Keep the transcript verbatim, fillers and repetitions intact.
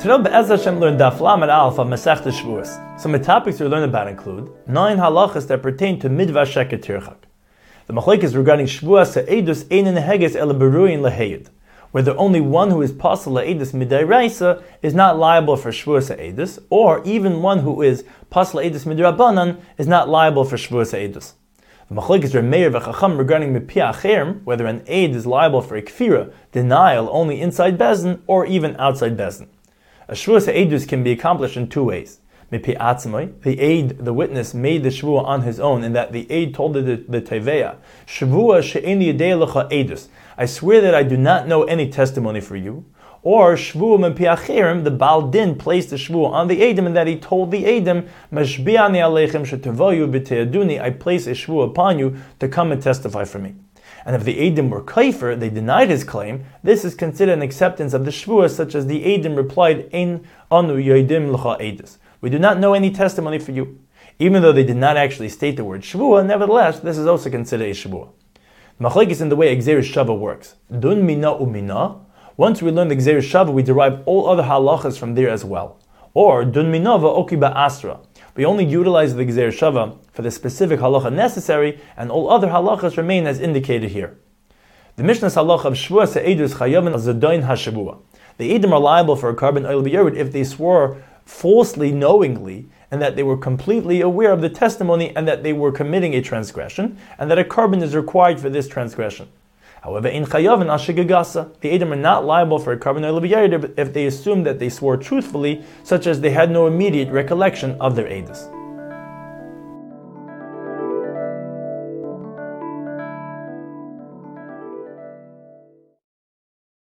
Today, Be'ez Hashem, learn Daf Lamed Aleph of Masechta Shavuos. Some of the topics we learn about include nine halachas that pertain to Midvah Sheker Tirchak. The machlokes regarding Shavuos Se'edus Einen Heges El Beruin Leheyed, whether only one who is pasal Le'edus Midiraisa is not liable for Shavuos Se'edus, or even one who is pasal Le'edus Midrabanan is not liable for Shavuos Se'edus. The machlokes are Meir v'Chacham regarding Mipi Acherim, whether an aid is liable for a kfira, denial only inside Bezin, or even outside Bezin. A Shavuos Se'edus can be accomplished in two ways. Mipi Atzmai, the aid, the witness, made the Shavua on his own, and that the aid told the, the Teveya, Shavua she'eni yedei lecha edus, I swear that I do not know any testimony for you. Or Shvua Mipi Acherim, the Baal Din placed the Shavua on the Eidim, and that he told the Eidim, Mashbi'ani aleichem shetevayu b'te'aduni, I place a Shavua upon you to come and testify for me. And if the Eidim were kaifer, they denied his claim, this is considered an acceptance of the Shvua, such as the Eidim replied, Ein anu yoidim l'cha edus. We do not know any testimony for you. Even though they did not actually state the word Shvua, nevertheless, this is also considered a Shvua. Machlekes in the way Gzeirus Shava works. Dun mina umina. Once we learn the Gzeirus Shava, we derive all other halachas from there as well. Or Dun minava okiba asra. We only utilize the Gzeirus Shava for the specific halacha necessary, and all other halachas remain as indicated here. The Mishnah's halacha of Shvua Se'edus Chayavin Zadoin HaShavua. The Eidim are liable for a carbon oil b'yerid if they swore falsely, knowingly, and that they were completely aware of the testimony and that they were committing a transgression, and that a carbon is required for this transgression. However, in Chayavin Ashigagasa, the Eidim are not liable for a carbon oil b'yerid if they assume that they swore truthfully, such as they had no immediate recollection of their Eidos.